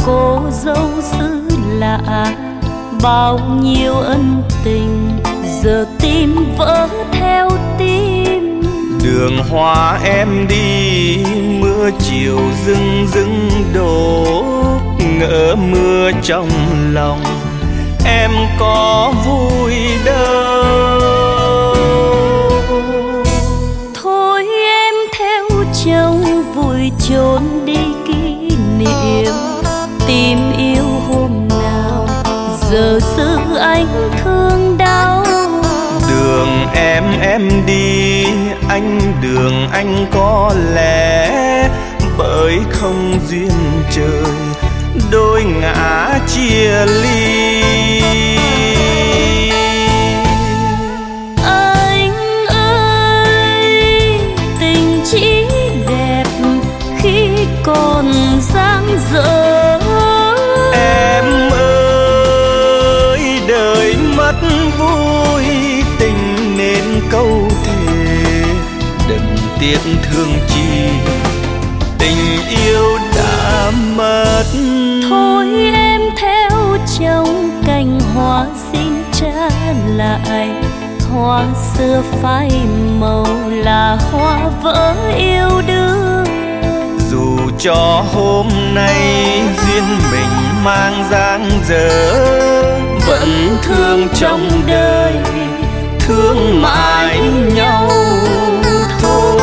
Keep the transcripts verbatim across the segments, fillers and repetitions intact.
cô dâu xứ lạ, bao nhiêu ân tình giờ tim vỡ theo tim. Đường hoa em đi mưa chiều rưng rưng đổ, ngỡ mưa trong lòng em có vui đâu. Thôi em theo chồng vui trốn đi kỷ niệm, tìm yêu hôm nào giờ giữ anh thương đau. Đường em em đi anh đường anh có lẽ bởi không duyên trời đôi ngã chia ly. Anh ơi tình chỉ đẹp khi còn dang dở. Em ơi đời mất vui tình nên câu thề, đừng tiếc thương chi tình yêu đã mất. Thôi em theo chồng cành hoa xin trả lại, hoa xưa phai màu là hoa vỡ yêu đương. Dù cho hôm nay duyên mình mang dáng dở, vẫn thương trong đời thương mãi nhau thôi.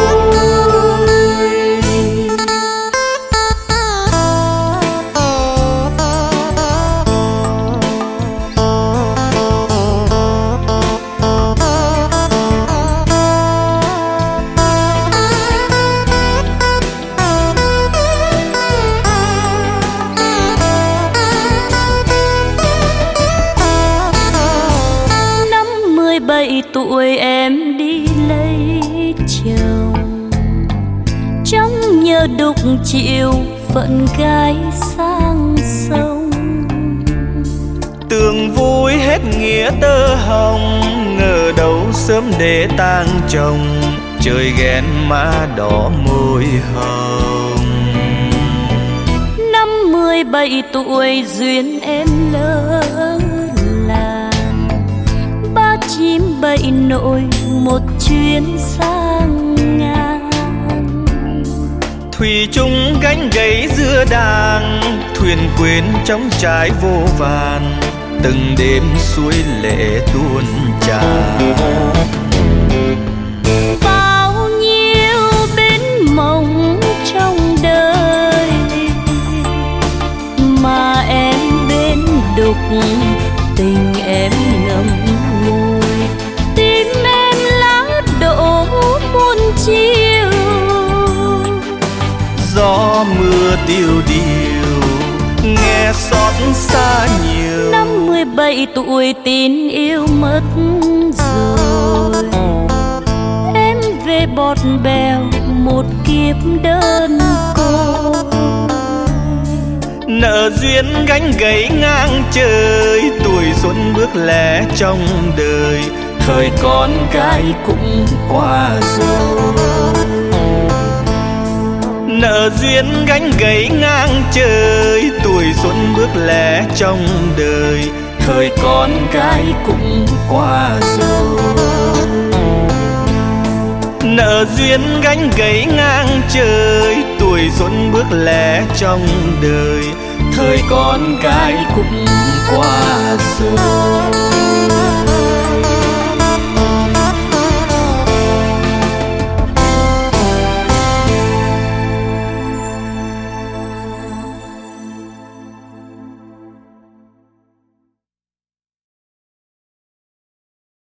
Bảy tuổi em đi lấy chồng, trong nhớ đục chịu phận gái sang sông. Tưởng vui hết nghĩa tơ hồng, ngờ đâu sớm để tang chồng, trời ghen má đỏ môi hồng. Năm mười bảy tuổi duyên em lỡ chim bậy nổi một chuyến sang ngang. Thủy chung gánh gấy giữa đàng, thuyền quên trong trái vô vàn, từng đêm suối lệ tuôn tràn. Bao nhiêu bến mộng trong đời mà em bên đục, tình em ngậm ngùi, tim em lá đổ muôn chiều. Gió mưa tiêu điều nghe xót xa nhiều. Năm mười bảy tuổi tin yêu mất rồi, em về bọt bèo một kiếp đơn côi. Nợ duyên gánh gấy ngang trời, tuổi xuân bước lẻ trong đời, thời con gái cũng qua rồi. Nợ duyên gánh gấy ngang trời, tuổi xuân bước lẻ trong đời, thời con gái cũng qua rồi. Nợ duyên gánh gấy ngang trời, tuổi xuân bước lẻ trong đời, thời con gái cũng qua rồi.